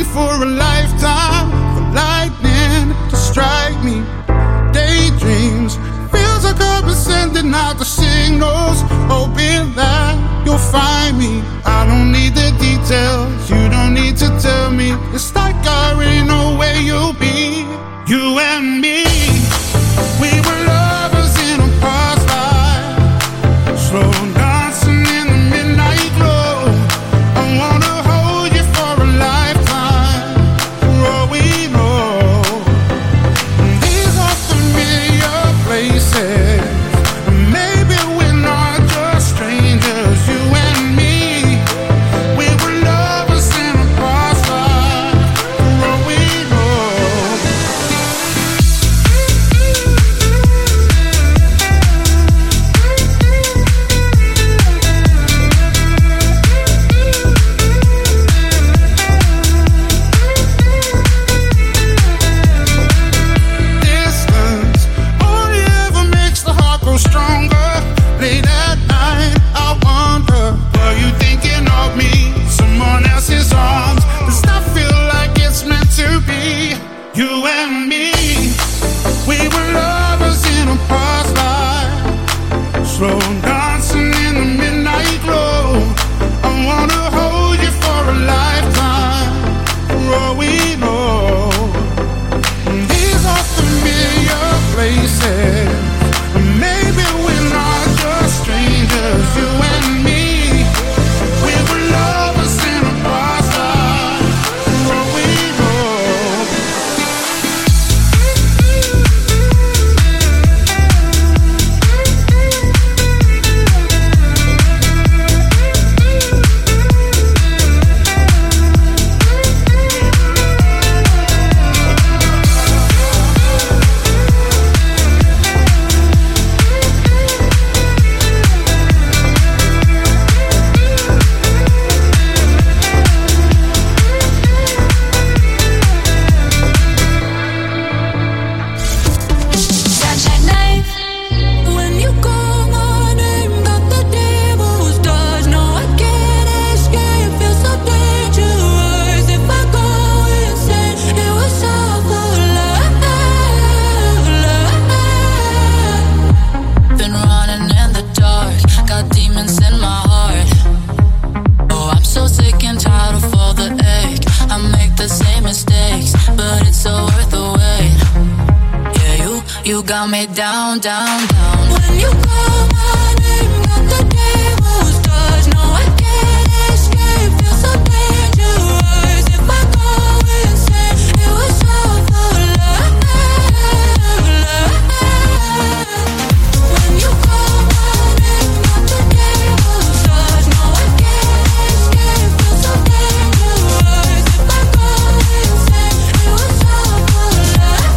for a lifetime, for lightning to strike me. Daydreams, feels like I've been sending out the signals, hoping that you'll find me. I don't need the details, you don't need to tell me. It's like I already know where you'll be. You and me, we were lovers in a past life, slow dancing in the midnight glow. I wanna hold you for a lifetime, for all we know. These are familiar places, maybe we're not just strangers. You and me, we were lovers in a past life, for all we know. Distance only ever makes the heart grow stronger. Late at night, I wonder, were you thinking of me? Someone else's arms, does that feel like it's meant to be? You and me, we were lovers in a past life, slow dancing in the midnight glow. I wanna hold you for a lifetime, for all we know. These are familiar places, maybe we're not just strangers. You and me, we were lovers in a past life, for all we know. Sunshine night. When you call my name, got the devil's touch. No, I can't escape. Feels so dangerous. If I go insane, it was all for love. Been running in the dark, got demons in my heart. Oh, I'm so sick and tired of all the ache. I make the same mistakes, but it's so worth the wait. Yeah, you got me down, down, down. When you call my name, got the devil's touch. No, I can't escape. Feels so dangerous. If I go insane, it was all for love. When you call my name, got the devil's touch. No, I can't escape. Feels so dangerous. If I go insane, it was all for love.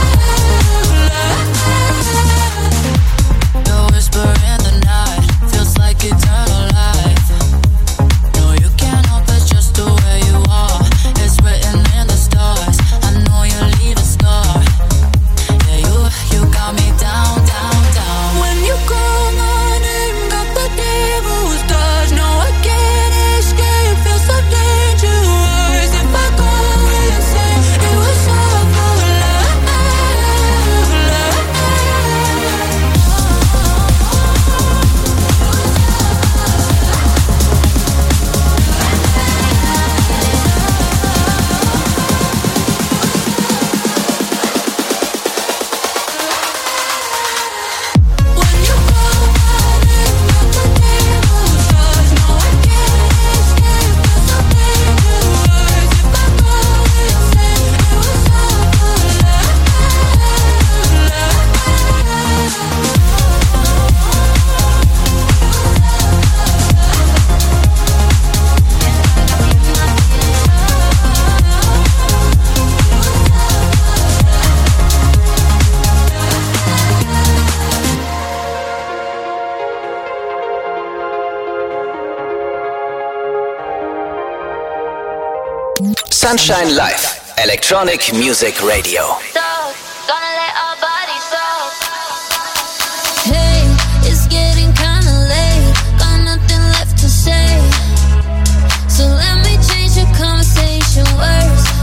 The whisper in the night feels like eternal life. No, you can't help it, just the way you are. It's written in the stars. I know you leave a scar. Yeah, you got me down, down, down. When you call my name, got the devil's touch. No, I can't escape. Feels so dangerous. If I go insane, it was all for love. When you call my name, got the devil's touch. No, I can't escape. Feels so dangerous. If I go insane, it was all for love. Sunshine Live, Electronic Music Radio. Gonna let our bodies talk. Hey, it's getting kinda late. Got nothing left to say. So let me change the conversation words.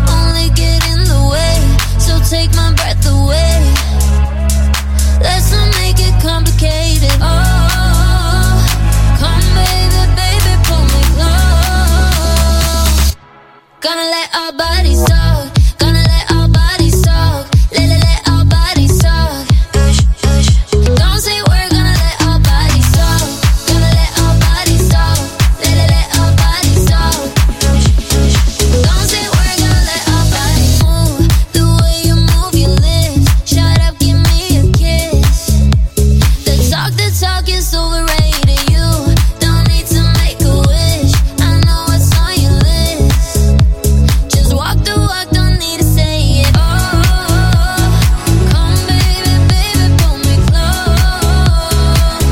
Gonna let our bodies talk. Gonna let our bodies talk. Let our bodies talk. Don't say we're gonna let our bodies talk. Gonna let our bodies talk. Let our bodies talk. Don't say we're gonna let our bodies move. The way you move your lips. Shut up, give me a kiss. The talk is overrated. You don't need to make a wish. I know what's on your list. Just walk the walk, don't need to say it. Oh, come baby, baby, pull me close.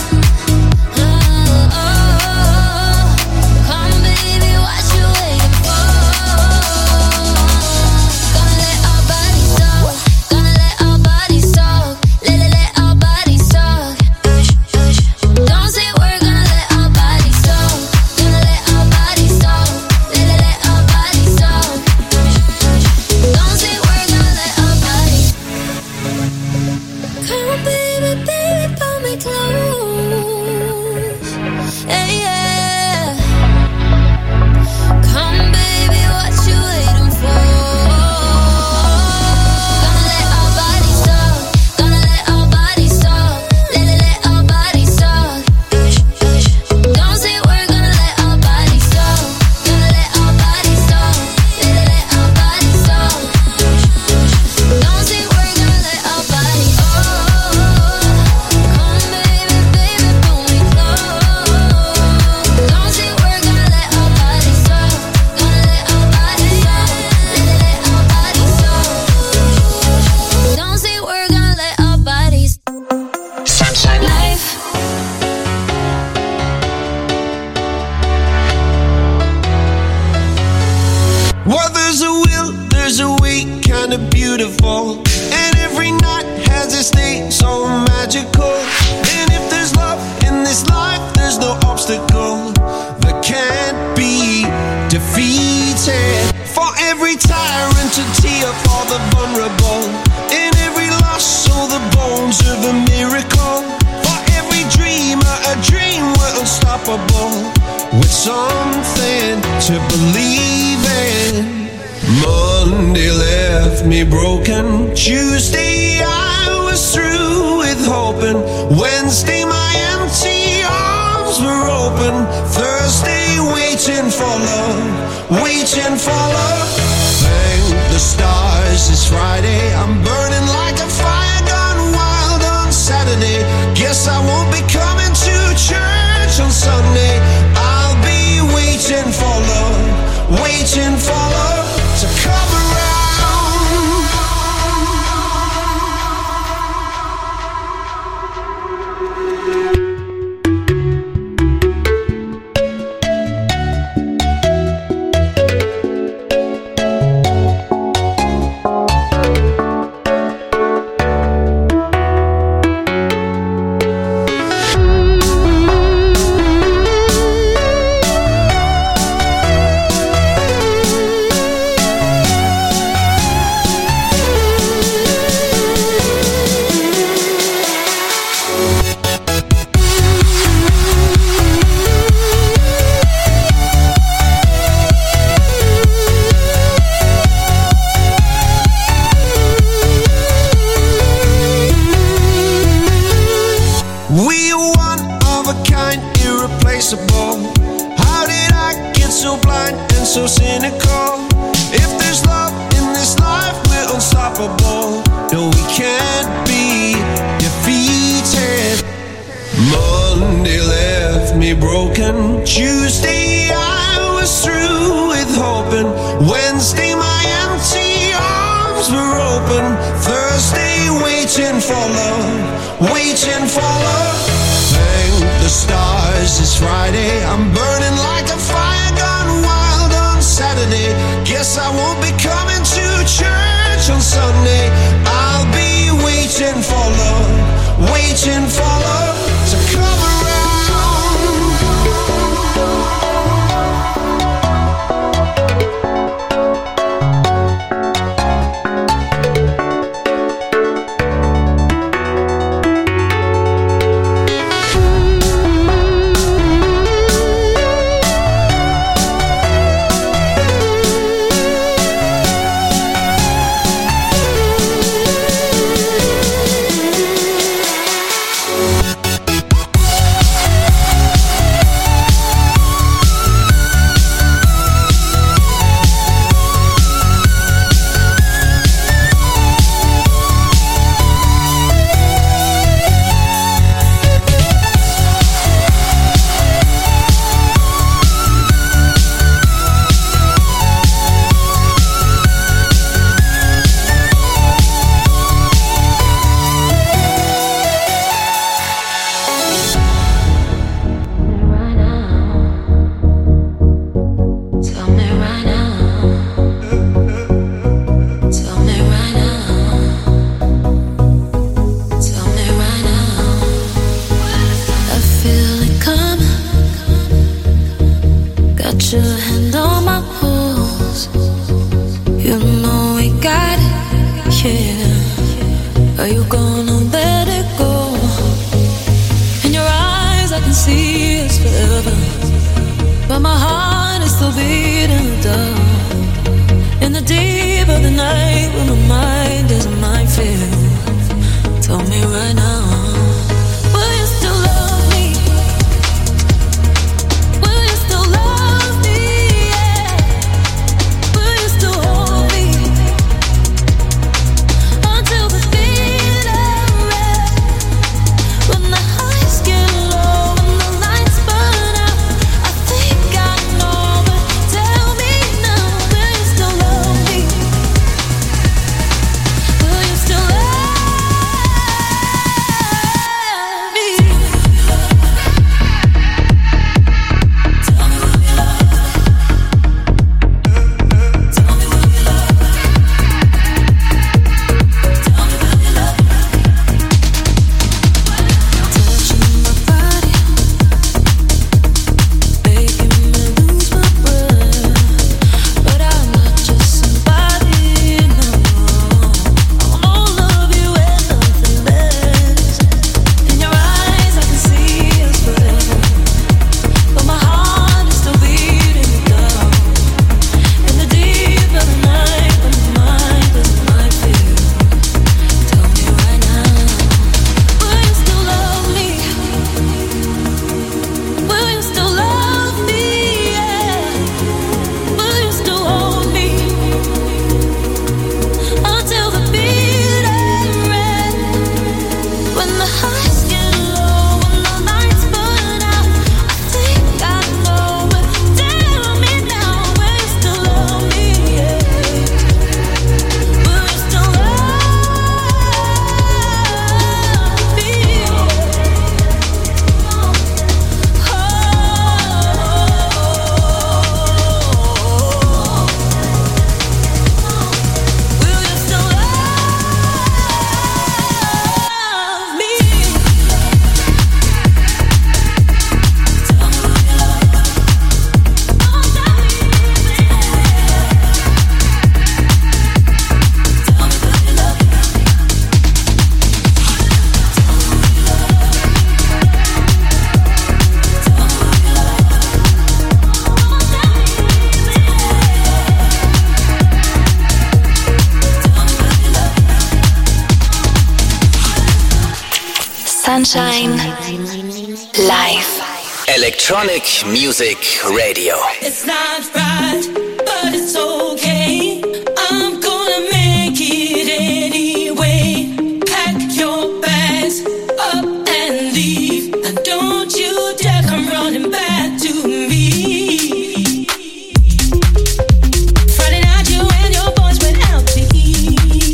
Come baby, what you waiting for? Gonna let our bodies talk. Gonna let our bodies talk. Let our bodies talk. Don't say we're gonna let our bodies talk. Gonna let our bodies talk. Let our bodies talk. Don't say we're gonna let our bodies. Come baby, baby, pull me close. Hey, yeah. Come baby, what you waiting for? Gonna let our bodies talk. Gonna let our bodies talk. Let our bodies talk. Don't say we're gonna let our bodies talk. Gonna let our bodies talk. Let our bodies talk. Don't say we're gonna let our bodies. Oh, come baby, baby, pull me close. Don't say we're gonna let our bodies talk. Gonna let our bodies talk. Let our bodies talk. Don't say we're gonna let our bodies. Sunshine Life. Well, there's a will, there's a way, kinda beautiful. And every night has its day, so magical. And if there's love in this life, there's no obstacle that can't be defeated. For every tyrant to tear for the vulnerable. In every loss, so the bones of a miracle. For every dreamer, a dream we're unstoppable. With something to believe in. Monday left me broken. Tuesday I was through with hoping. Wednesday my empty arms were open. Thursday waiting for love, waiting for love. Thank the stars it's Friday. I'm burning like a fire gone wild on Saturday. Guess I won't be coming to church on Sunday. I'll be waiting for love, waiting for love to come around. We are one of a kind, irreplaceable. How did I get so blind and so cynical? If there's love in this life, we're unstoppable. No, we can't be defeated. Monday left me broken. Tuesday I was through with hoping. Wednesday my empty arms were open. Thursday waiting for love, waiting for love. Thank the stars it's Friday. I'm burning like a fire gone wild on Saturday. Guess I won't be coming to church on Sunday. I'll be waiting for love, waiting for love to come around. Are you gonna let it go? In your eyes I can see it's forever, but my heart is still beating the dark. In the deep of the night when my mind is a minefield, tell me right now, will you still love me? Will you still love me? Yeah. Will you still hold me until the bitter red? When the highs get low and the lights burn out, I think I know, but tell me now, will you still love me? Will you still love me? Sunshine Live. Electronic Music Radio. It's not right, but it's okay. I'm gonna make it anyway. Pack your bags up and leave, and don't you dare come running back to me. Friday night you and your boys went out to eat.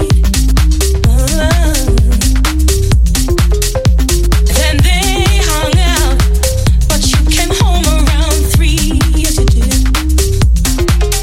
Then they hung out, but you came home around 3. Yes you did.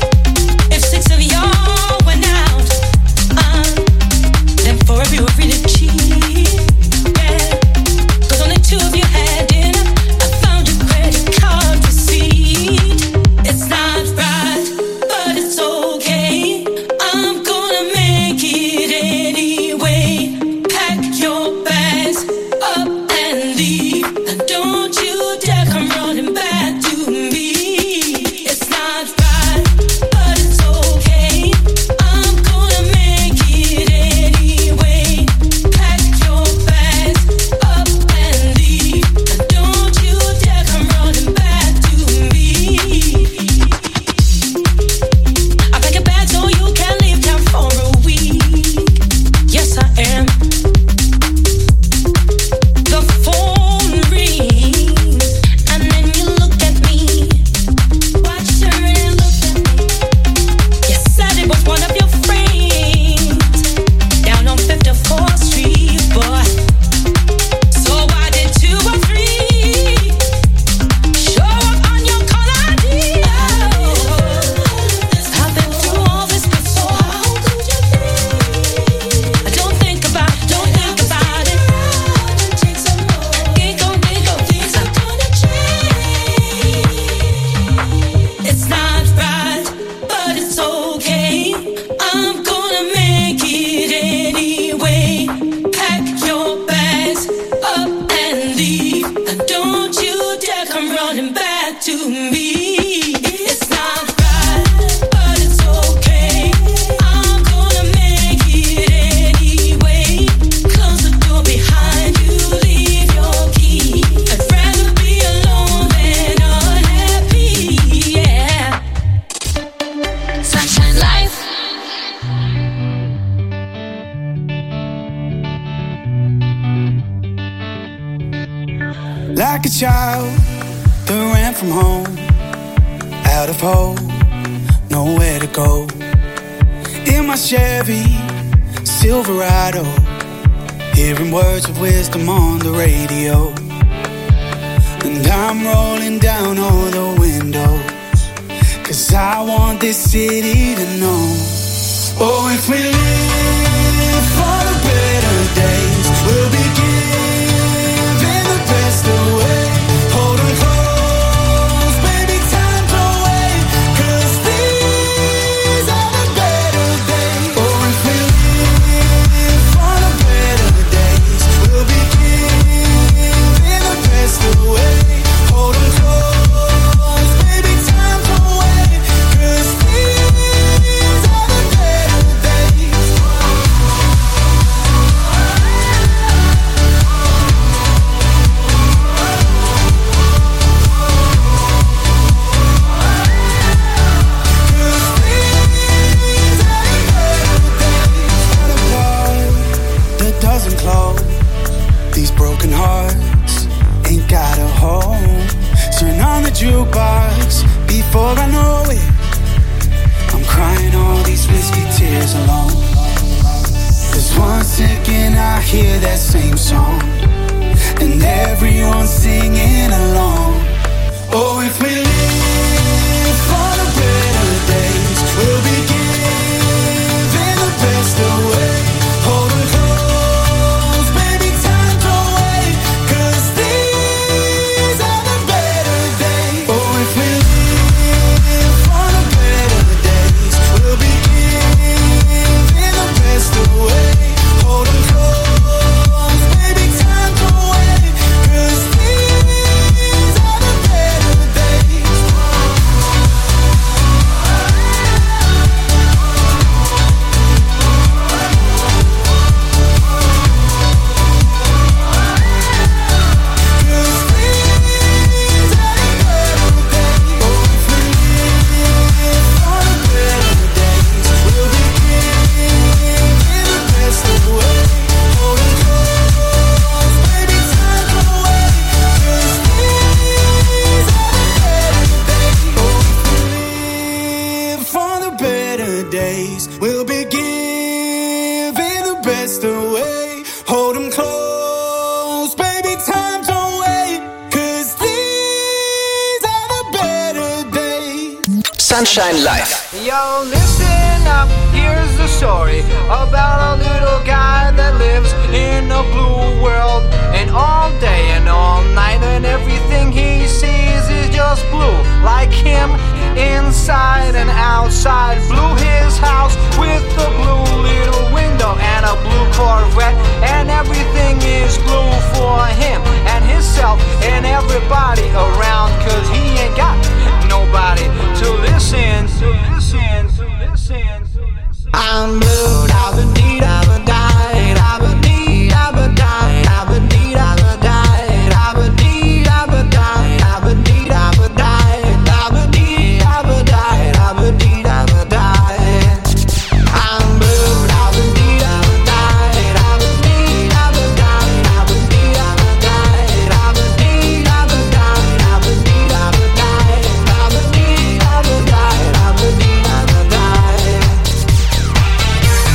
like a child that ran from home, out of hope, nowhere to go. In my Chevy Silverado, hearing words of wisdom on the radio. And I'm rolling down all the windows, 'cause I want this city to know. Oh, if we live for the better days, we'll be giving the best away. Hold 'em close, baby, time to wait, 'cause these are the better days. Oh, if we live for the better days, we'll be giving the best away. Hold 'em close, baby, time to wait, 'cause these are the better days. That doesn't close. These broken hearts ain't got a home. Turn on the jukebox before I know it. I'm crying all these whiskey tears alone. 'Cause one second I hear that same song, and everyone's singing along. Oh, if we live for the better days, we'll be giving the best away. Hold 'em close, baby, time to wait, 'cause these are the better days. Oh, if we live for the better days, we'll be giving the best away. Hold 'em close, baby, time to wait, 'cause these are the better days. We'll be giving the best away. Hold 'em close, baby, time to wait, 'cause these are the better days. Sunshine Live. Yo, listen up, here's the story about a little guy that lives in a blue world. And all day and all night and everything he sees is just blue. Like him, inside and outside. Blue his house with a blue little window and a blue Corvette. And everything is blue for him and himself and everybody around. 'Cause he ain't got nobody to listen, to listen, to listen, to listen. I'm blue, da-ba-dee, da-ba-die, da-ba-dee, da-ba-die, da-ba-dee, da-ba-die, da-ba-dee, da-ba-die, da-ba-dee, da-ba-die, da-ba-dee, da-ba-die, da-ba-dee, da-ba-die. I'm blue, da-ba-dee, da-ba-die, da-ba-dee, da-ba-die, da-ba-dee, da-ba-die, da-ba-dee, da-ba-die, da-ba-dee, da-ba-die, da-ba-dee, da-ba-die, da-ba-dee, da-ba-die.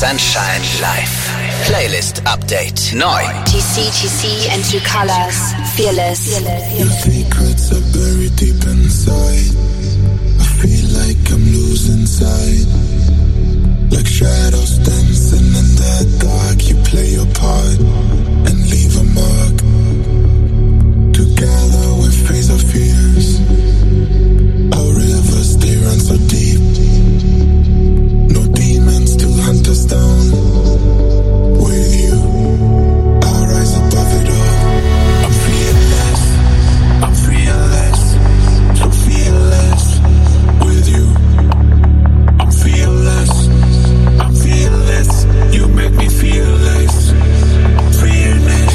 Sunshine Live. Playlist Update neu. TC and Two Colors. Fearless. Your secrets are buried deep inside. I feel like I'm losing sight. Like shadows dancing in the dark. You play your part and leave a mark. Together we face our fears. Our rivers, they run so deep. No demons to hunt us down. With you, I'll rise above it all. I'm fearless, I'm fearless, so fearless. With you, I'm fearless, I'm fearless. You make me fearless, fearless.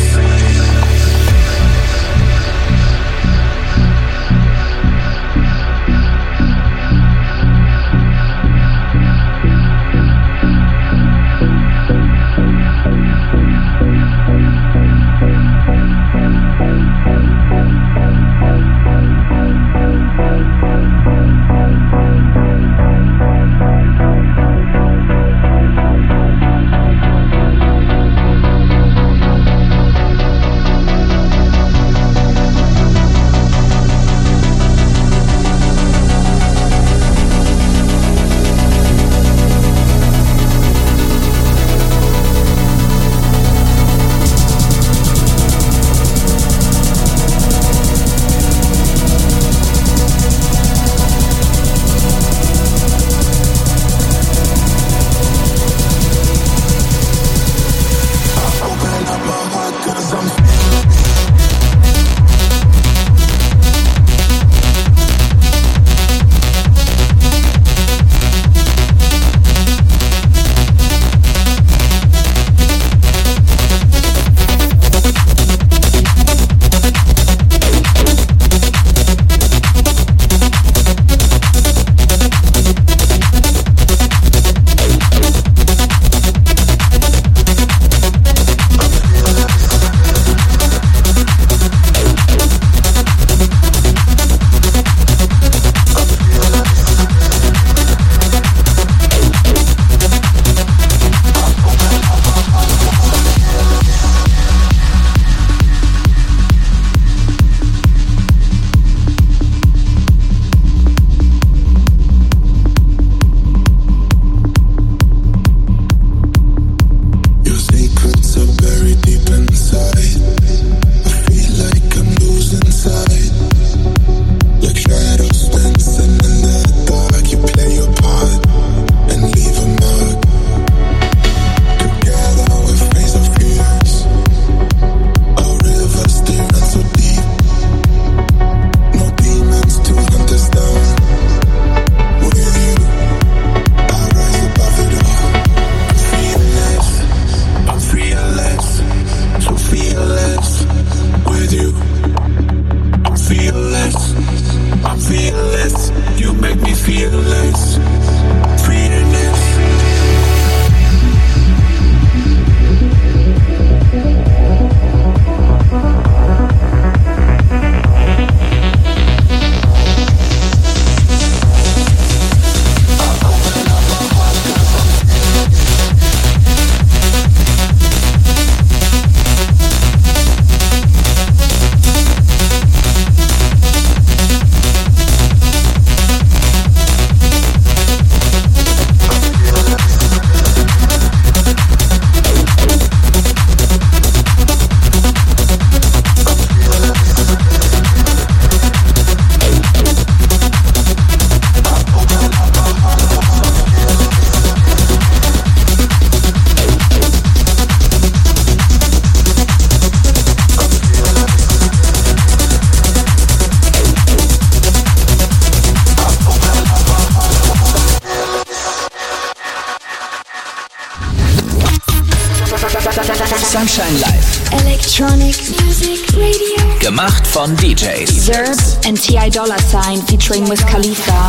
Sunshine Live. Electronic Music Radio. Gemacht von DJs. Zerb and T.I. Dollar Sign featuring Wiz Khalifa.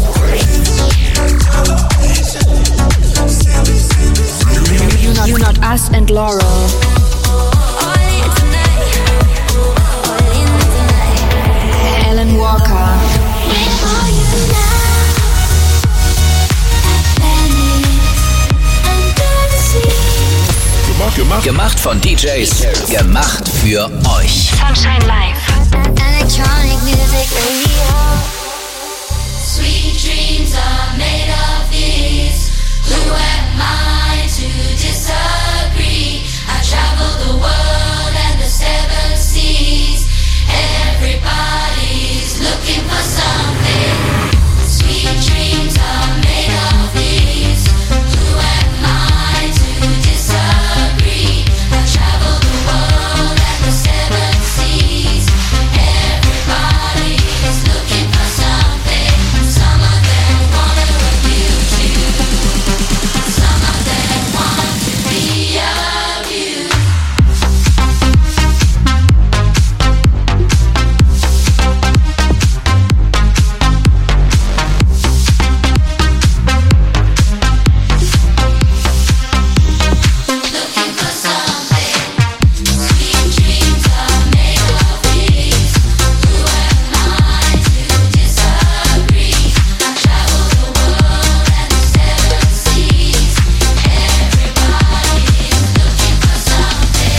You Not Us and Laurel. Alan Walker. Under the Gemacht von DJs, gemacht für euch. Sunshine Live. Electronic music radio. Sweet dreams are made of these. Who am I to disagree? I travel the world and the seven seas. Everybody's looking for something. Sweet dreams are made of these. Who am I to disagree? I travel the world and the seven seas. Everybody's looking for something. Some of them wanna abuse you. Some of them want to be abused. Looking for something. Sweet dreams are made of these. Who am I to disagree? I travel the world and the seven seas. Everybody's looking for something.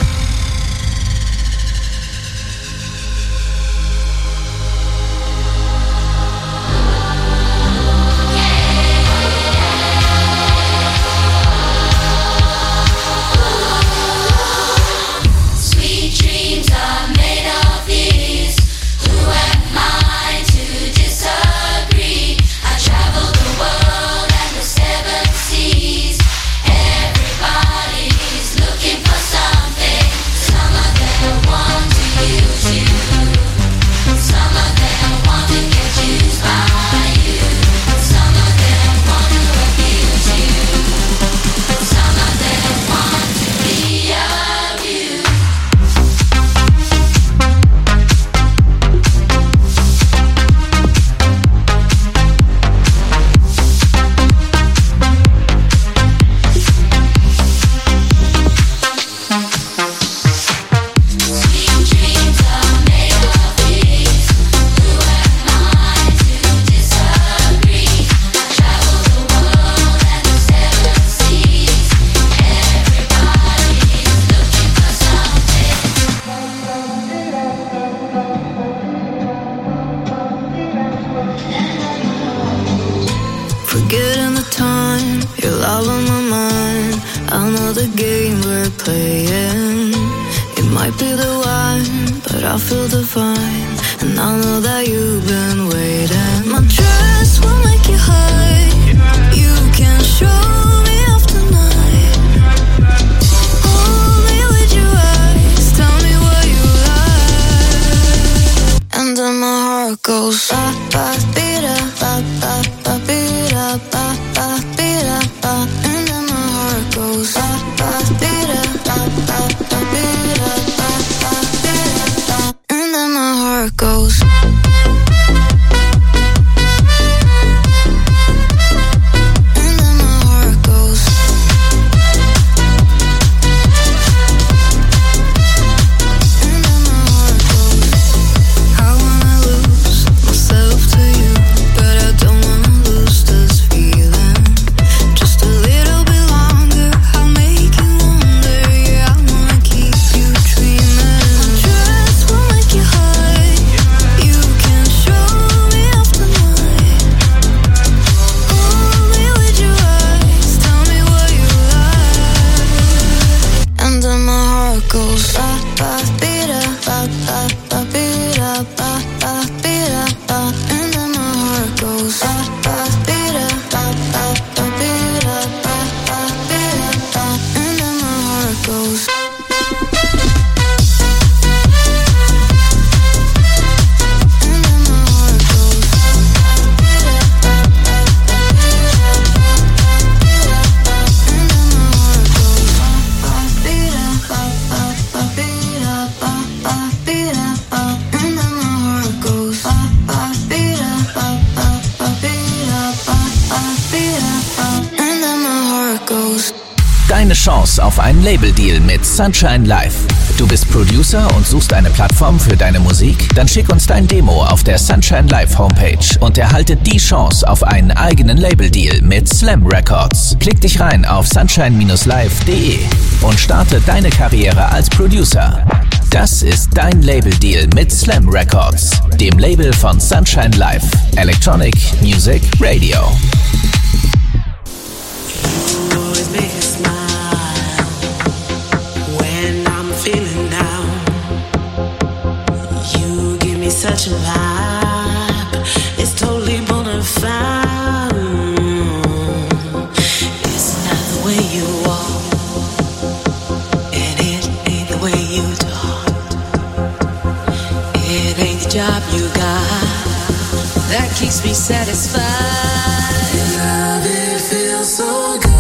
Sweet dreams are made of these. Who am I to disagree? I travel the world and the seven seas. Everybody's looking for something. Some of them want to use you. Some of them want to get used by you. Some of them want to abuse you. Some of them want to be abused. Sweet dreams are made of these. Who am I to disagree? I travel the world and the seven seas. Everybody's looking for something. Forgetting the time, you're all on my mind. I know the game we're playing. It might be the wine, but I feel divine. And I know that you've been waiting. My dress will make you high. You can show me off tonight. Hold me with your eyes. Tell me what you like. And then my heart goes ba ba beat up, ba ba ba beat up, ba ba beat up, ba. And then my heart goes ba ba beat up, ba ba ba beat up, ba ba beat up, ba. And then my heart goes. And then my heart goes. And then my heart goes. I wanna lose myself to you, but I don't wanna lose this feeling. Just a little bit longer, I'll make you wonder. Yeah, I wanna keep you dreaming. My dress will make you high. You can show me off tonight. Hold me with your eyes. Tell me what you like. And then my heart goes ba ba beat up, ba ba ba beat up, ba ba beat up, ba. And then my heart goes ba ba beat up, ba ba ba beat up, ba ba beat up, ba. And then my heart goes. And then my heart goes. And then my heart goes. Ba beat up, ba ba ba beat up, ba ba beat up, ba. And then my heart goes. Ba ba beat up, ba ba ba beat up, ba ba beat up, ba. And then my heart goes. Deine Chance auf einen Labeldeal mit Sunshine Live. Du bist Producer und suchst eine Plattform für deine Musik? Dann schick uns dein Demo auf der Sunshine Live Homepage und erhalte die Chance auf einen eigenen Labeldeal mit Slam Records. Klick dich rein auf sunshine-live.de und starte deine Karriere als Producer. Das ist dein Labeldeal mit Slam Records, dem Label von Sunshine Live, Electronic Music Radio. Such a vibe, it's totally bona fide. It's not the way you walk, and it ain't the way you talk. It ain't the job you got that keeps me satisfied. Love, it feels so good.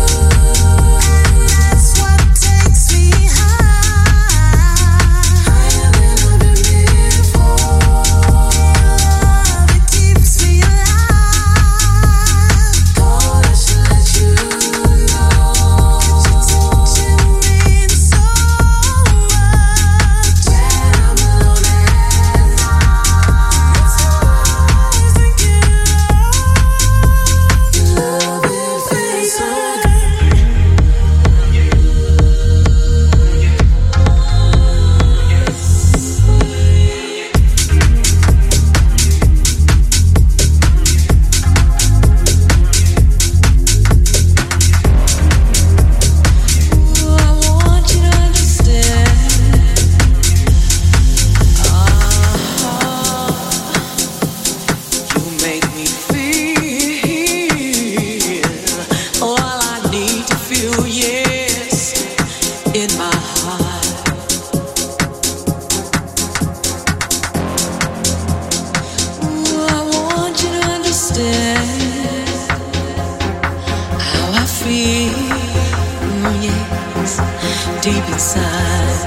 Deep inside,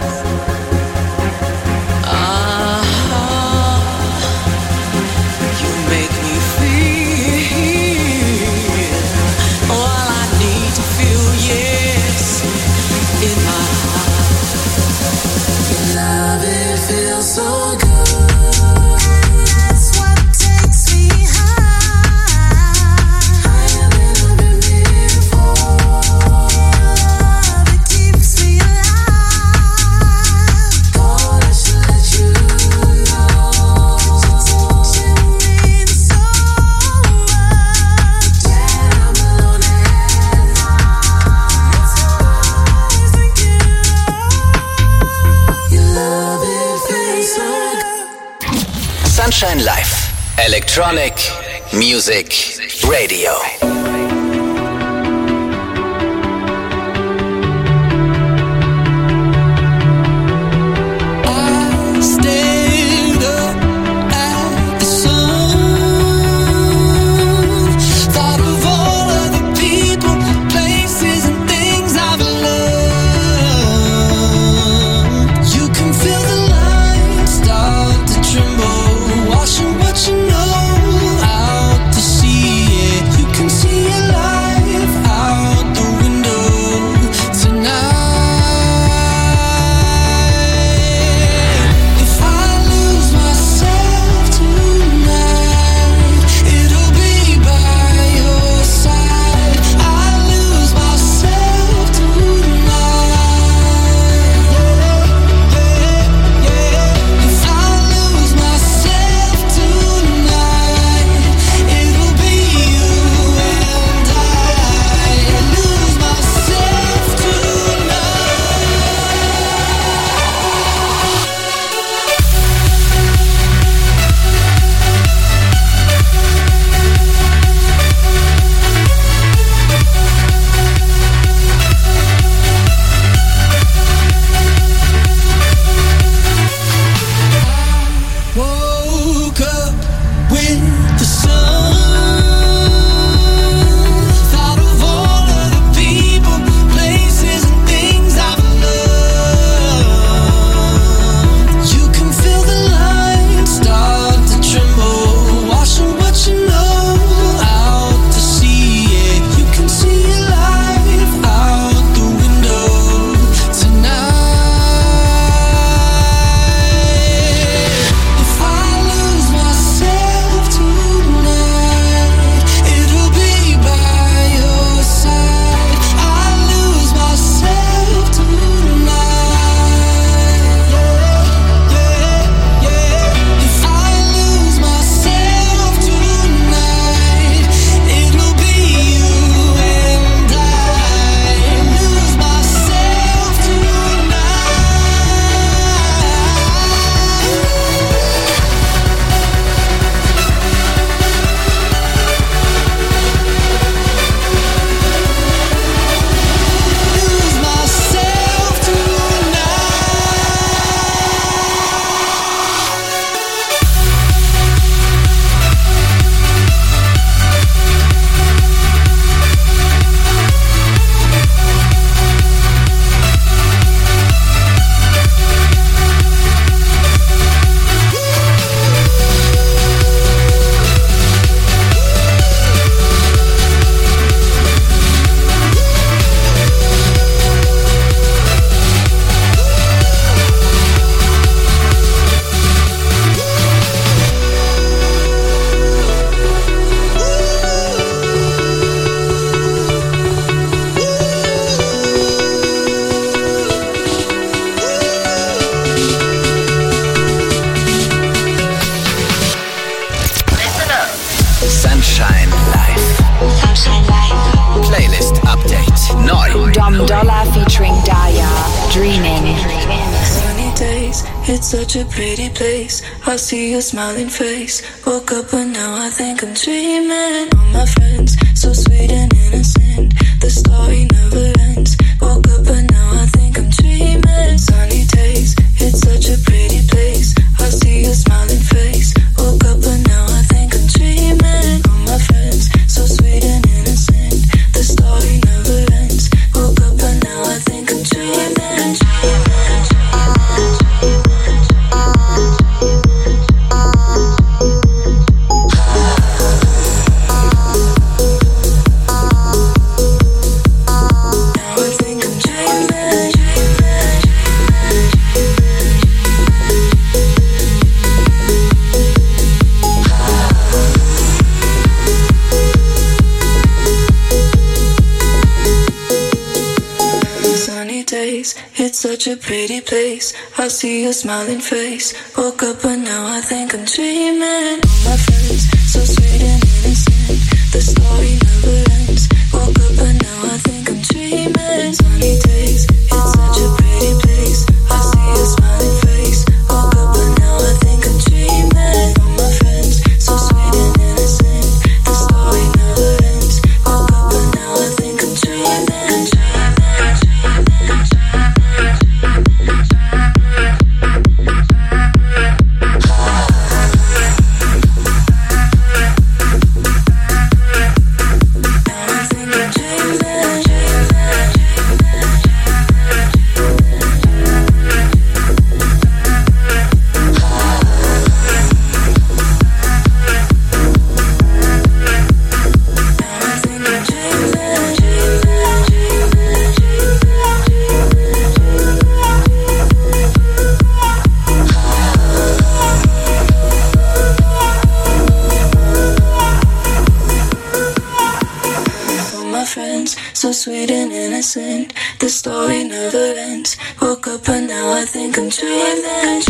you make me feel all I need to feel, yes, in my heart. Your love, it feels so good. Sunshine Live, Electronic Music Radio. What you know out to see it, you can see it. Sunshine Live. Sunshine Live. Playlist Update. Neu. Dom Dollar featuring Daya. Dreaming. Sunny days, it's such a pretty place. I see your smiling face. Woke up and now I think I'm dreaming. All my friends, so sweet and innocent. The story never ends. Woke up and now I think I'm dreaming. Sunny days, it's such a pretty place. I see your smiling face. Woke up and now I think I'm dreaming. All my friends, so sweet and innocent. The story never ends. Woke up and now I think I'm dreaming. It's such a pretty place. I see your smiling face. Woke up and now I think I'm dreaming. All my friends, so sweet and innocent. The story never ends. Woke up and now I think I'm dreaming. Sunny days, it's such a pretty place. I see your smiling face. Woke up and now I think I'm dreaming. All my friends, so sweet and innocent. The story never ends. Woke up and now I think I'm dreaming. So sweet and innocent, the story never ends. Woke up and now I think I'm dreaming.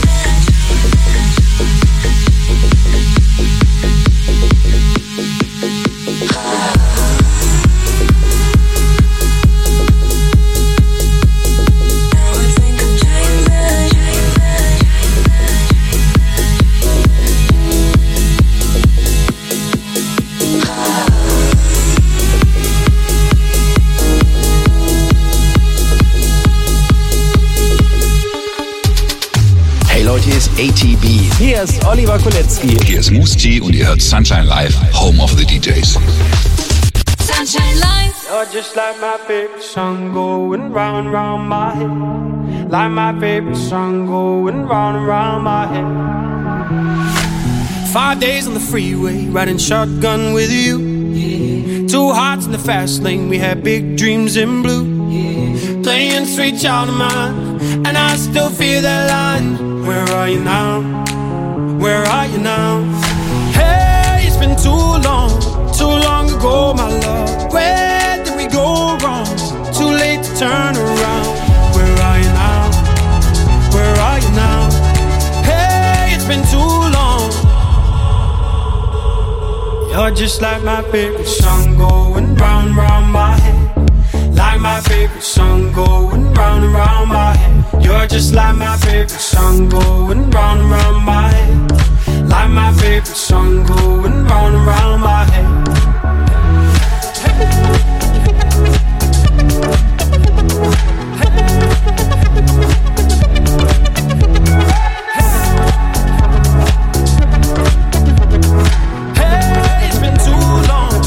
ATB. Hier ist Oliver Kolecki. Hier ist Moose T und ihr hört Sunshine Live, Home of the DJs. Sunshine Live. You're just like my favorite song going round and round my head. Like my favorite song going round and round my head. 5 days on the freeway, riding shotgun with you. Yeah. 2 hearts in the fast lane, we had big dreams in blue. Yeah. Playing sweet child of mine, and I still feel that line. Where are you now? Where are you now? Hey, it's been too long ago, my love. Where did we go wrong? Too late to turn around. Where are you now? Where are you now? Hey, it's been too long. You're just like my favorite song going round and round my head. Like my favorite song going round and round my head. You're just like my favorite song going round and round my head. Like my favorite song going round and round my head. Hey, it's been too long.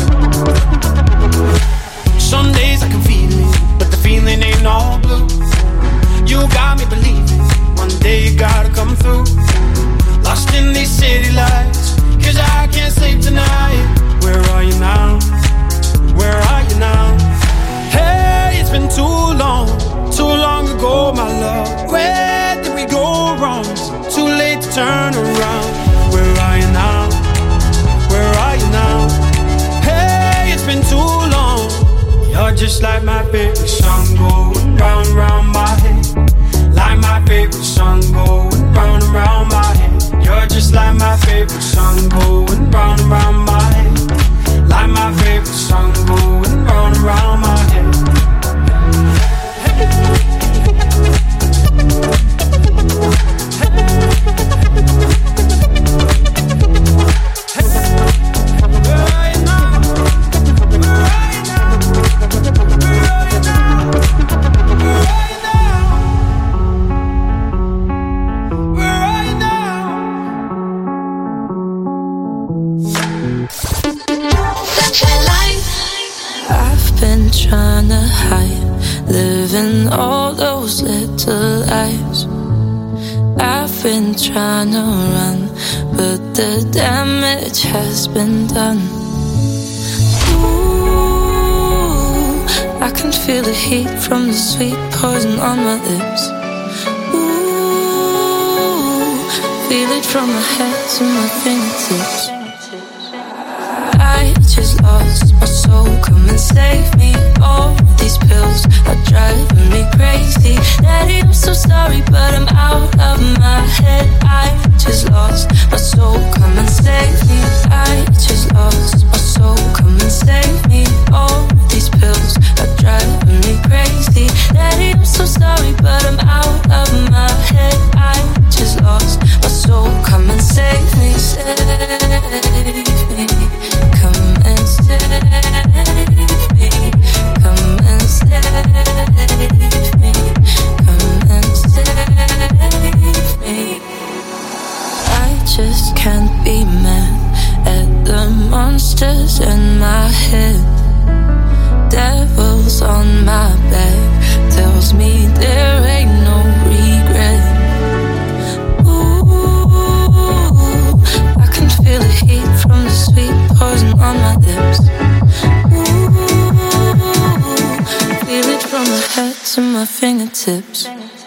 Some days I can feel it, but the feeling ain't all blue. You got me believing one day you gotta come through. Lost in these city lights, 'cause I can't sleep tonight. Where are you now? Where are you now? Hey, it's been too long ago, my love. Where did we go wrong? Too late to turn around. Where are you now? Where are you now? Hey, it's been too long. You're just like my favorite song going round and round my head. Like my favorite song going round and round my head. You're just like my favorite song going round and round my head. trying to hide, living all those little lies. I've been trying to run, but the damage has been done. Ooh, I can feel the heat from the sweet poison on my lips. Ooh, feel it from my head to my fingertips. I just lost my soul, come and save me. All these pills are driving me crazy. Daddy, I'm so sorry, but I'm out of my head. I just lost my soul, come and save me. I just lost my soul, come and save me. All these pills are driving me crazy. Daddy, I'm so sorry, but I'm out of my head. I just lost my soul, come and save me, save me. Come and save me. Come and save me. Come and save me. I just can't be mad at the monsters in my head. Devils on my back tells me there ain't no regret. Ooh, I can feel the heat from the sweet poison on my lips. Ooh, feel it from my head to my fingertips.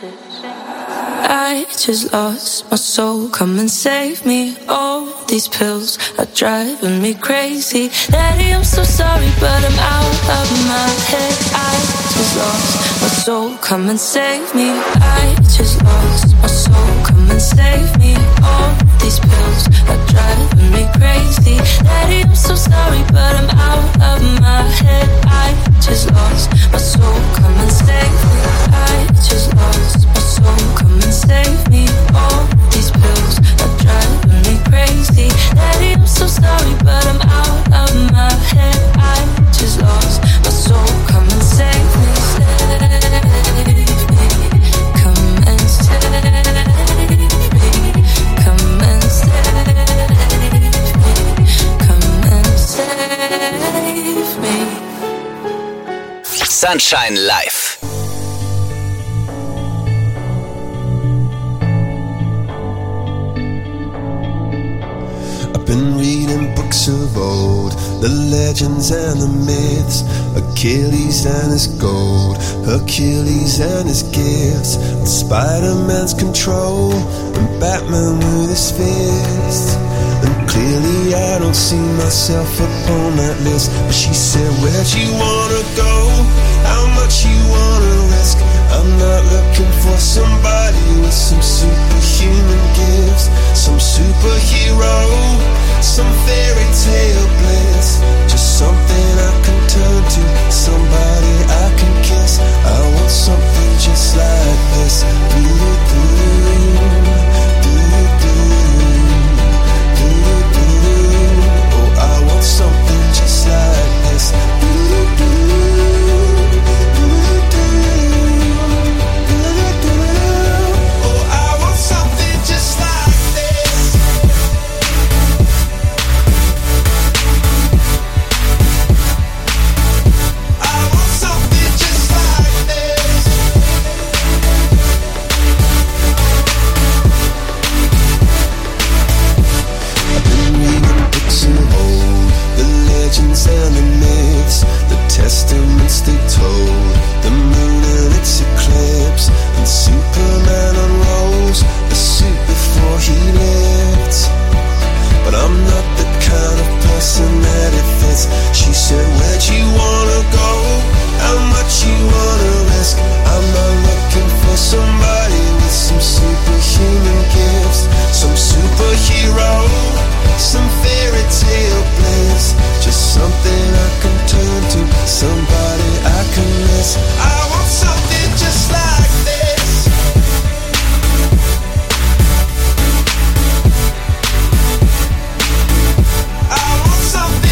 I just lost my soul, come and save me. All these pills are driving me crazy. Daddy, I'm so sorry, but I'm out of my head. I just lost my soul, come and save me. I just lost my soul, come and save me. All these pills are driving me crazy. Daddy, I'm so sorry, but I'm out of my head. I just lost my soul, come and save me. I just lost my soul, come and save me. All these pills are driving me crazy. Daddy, I'm so sorry, but I'm out of my head. I just lost my soul, come and save me. Save me. Come and save me. Come and save me. Come and save me. Sunshine Live. Been reading books of old, the legends and the myths, Achilles and his gold, Hercules and his gifts, and Spider-Man's control, and Batman with his fists. And clearly I don't see myself upon that list. But she said, where'd you wanna go? How much you wanna risk? I'm not looking for somebody with some superhuman gifts, some superhero, some fairy tale bliss. Just something I can turn to, somebody I can kiss. I want something just like this. Oh, I want something just like this. And the myths, the testaments they told, the moon and its eclipse, and Superman unrolls the suit before he lived. But I'm not the kind of person that it fits. She said, where'd you wanna go? How much you wanna risk? I'm not looking for somebody with some superhuman gifts, some superhero, some fairy tale bliss. Just something I can turn to, somebody I can miss. I want something just like this. I want something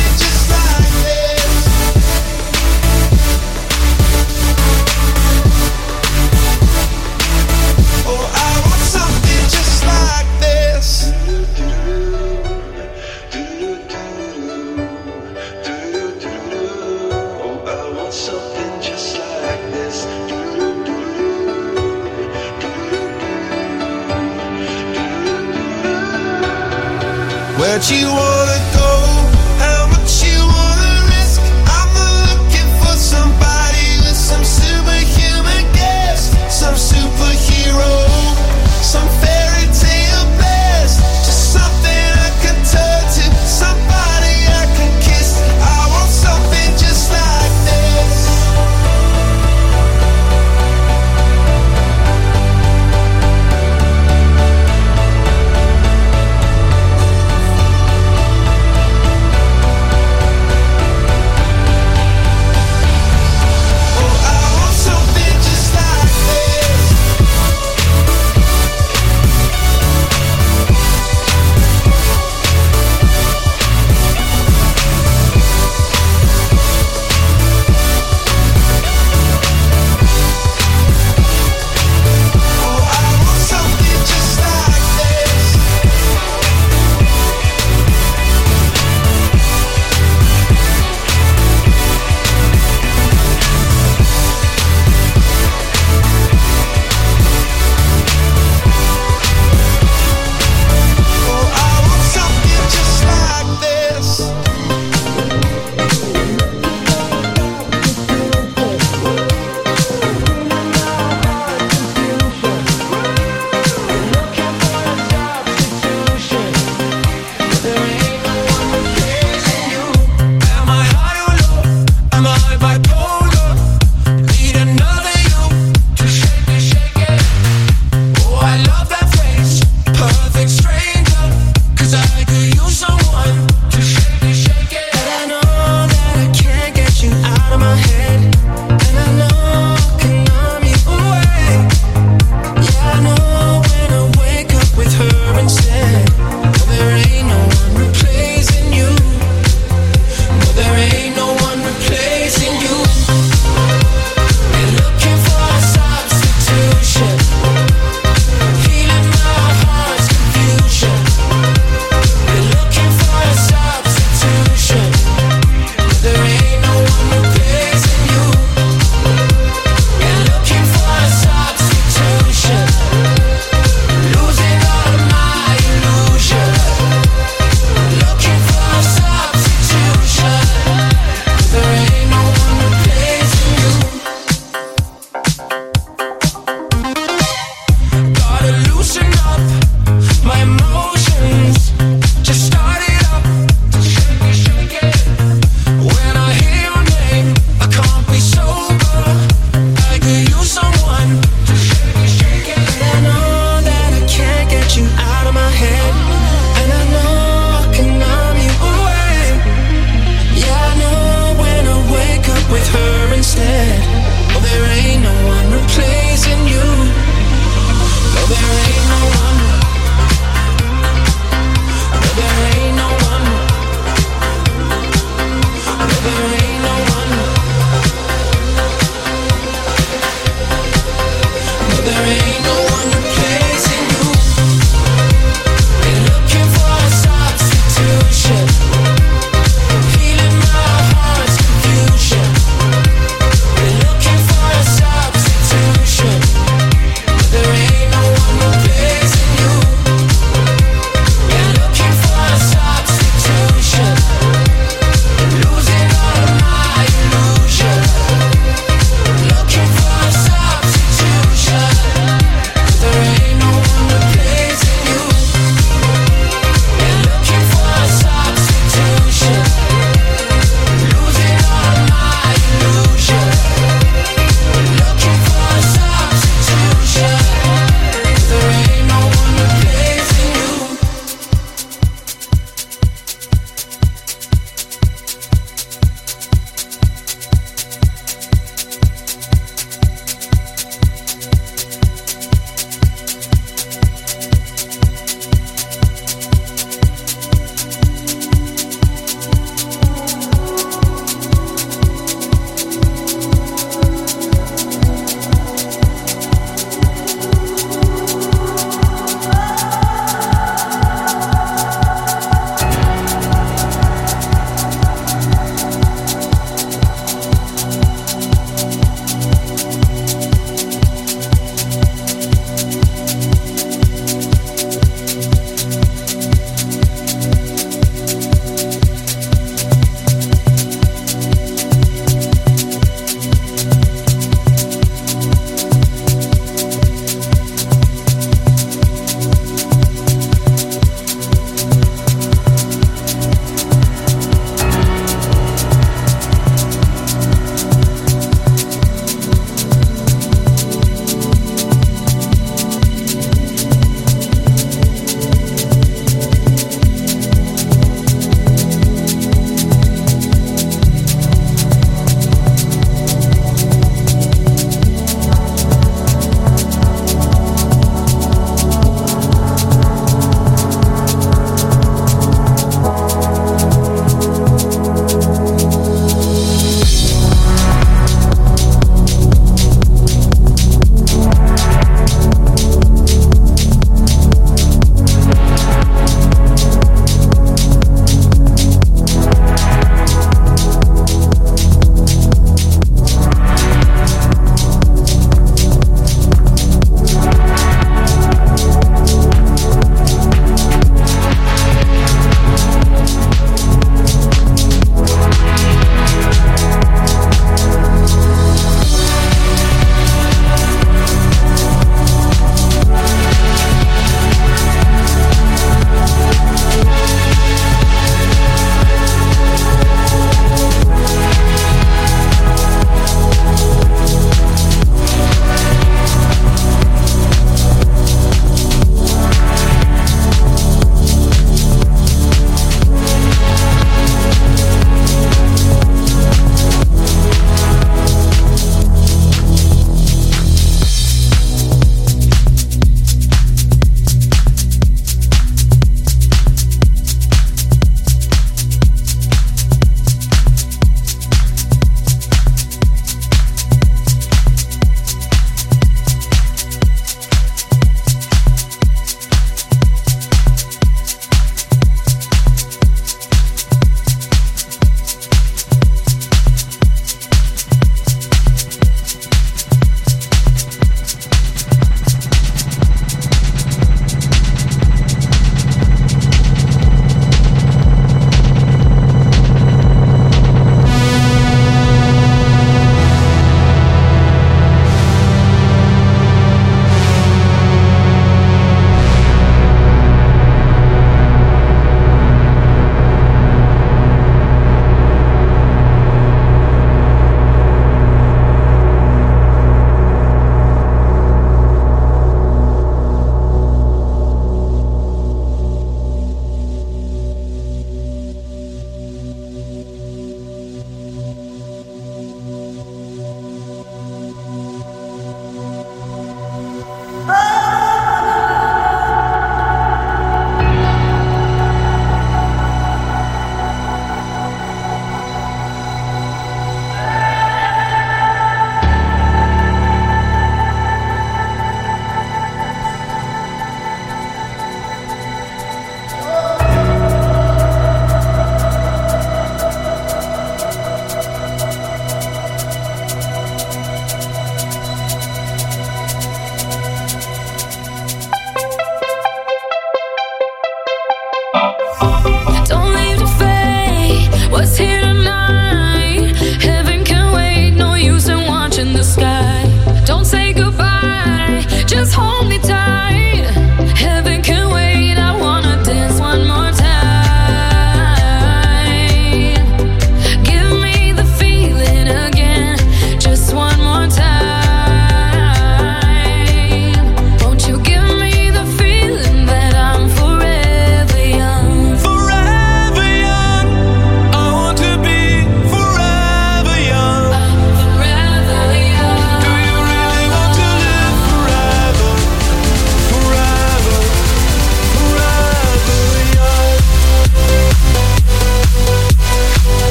much you wanna go, how much you wanna risk. I'm not looking for somebody with some superhuman gifts, some superhero, some fairy tale blast, just something I can turn to, somebody I can kiss. I want something just like this.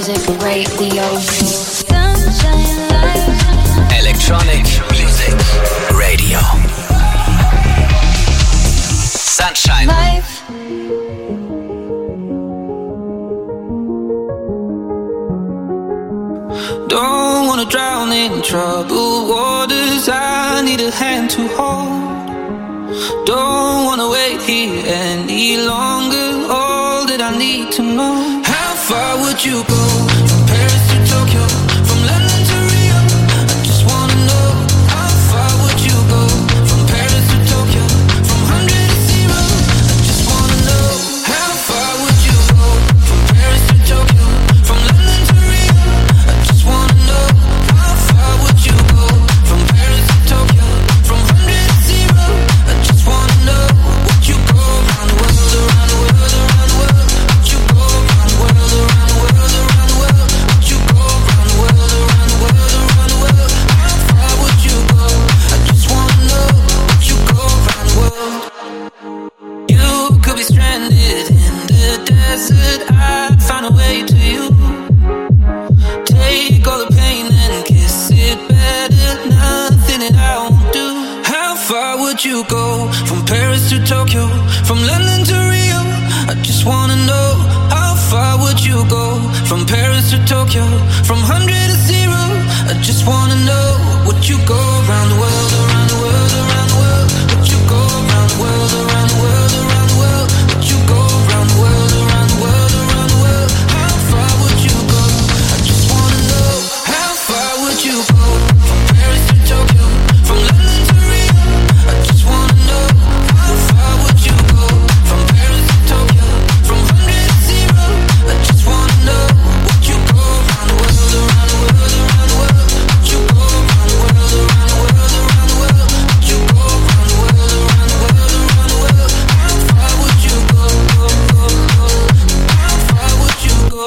Music Radio. Sunshine Life. Electronic Music Radio. Sunshine Life. Don't wanna drown in troubled waters. I need a hand to hold. Don't wanna wait here any longer. All that I need to know. How far would you go? From Paris to Tokyo, from London to Rio. I just wanna know. How far would you go? From Paris to Tokyo, from 100 to 0. I just wanna know. How far would you go? From Paris to Tokyo, from London to Rio. I just wanna know. How far would you go? From Paris to Tokyo, from 100 to 0. I just wanna know. Would you go around the world, around the world, around the world? Would you go around the world, around the world, around the world? Would you go around the world, around the world, around the world? How far would you go? I just wanna know. Would you go around the world? You could be stranded in the desert. I'd find a way to you. Take all the pain and kiss it better. Nothing that I won't do. How far would you go? From Paris to Tokyo, from London to Rio. I just wanna know. How far would you go? From Paris to Tokyo, from 100 to 0. I just wanna know. Would you go around the world, around the world, around the world? Would you go around the world, around the world, around the world? Would you go around the world, around the world, around the world? How far would you go? I just wanna know. How far would you go? From Paris to Tokyo, from London to Rio. I just wanna know. How far would you go? From Paris to Tokyo, from 100 to 0. I just wanna know. Would you go around the world, around the world, around the world? Would you go around the world, around the world, around the world? Would you go around the world, around the world, around the world? How far would you go? How far would you go?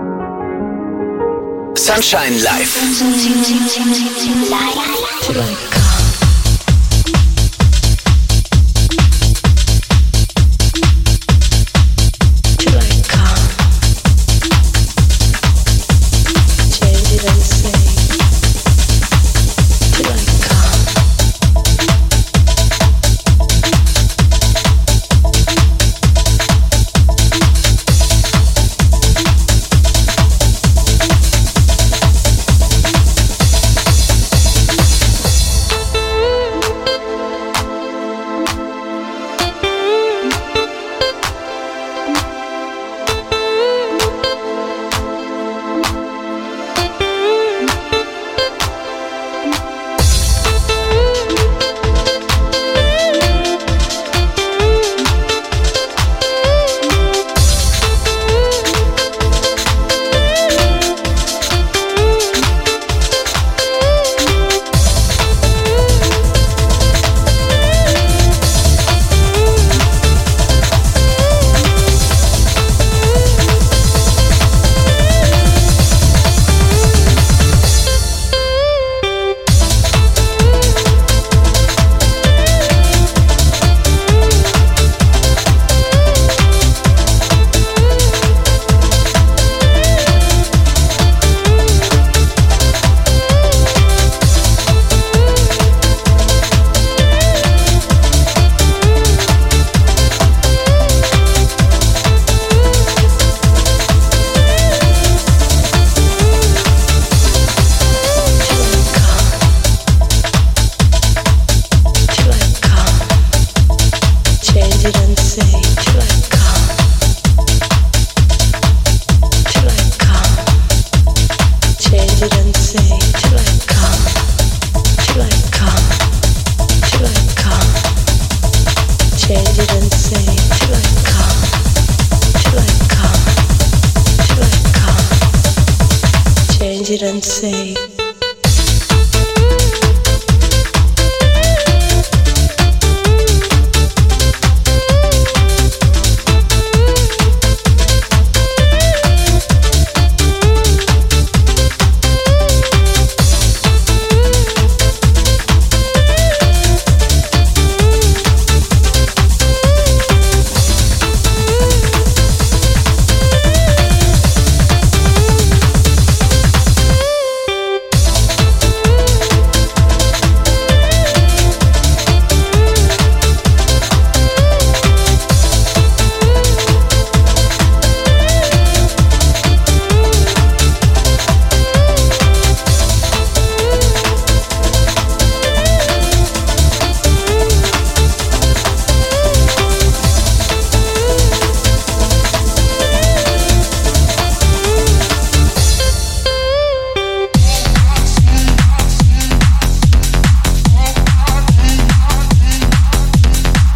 Sunshine Live.